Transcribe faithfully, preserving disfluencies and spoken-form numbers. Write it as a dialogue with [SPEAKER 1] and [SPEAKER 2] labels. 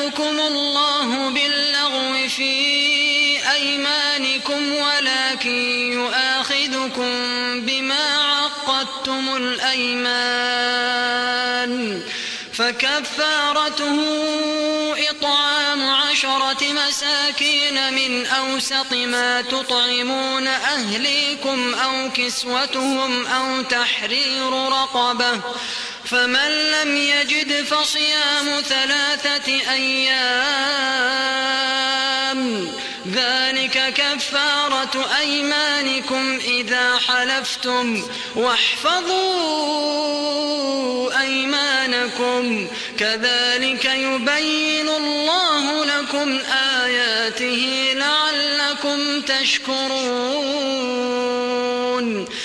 [SPEAKER 1] يؤاخذكم الله باللغو في أيمانكم ولكن يؤاخذكم بما عقدتم الأيمان، فكفارته إطعام عشرة مساكين من أوسط ما تطعمون أهليكم أو كسوتهم أو تحرير رقبة، فمن لم يجد فصيام ثلاثة أيام، ذلك كفارة أيمانكم إذا حلفتم، واحفظوا أيمانكم، كذلك يبين الله لكم آياته لعلكم تشكرون.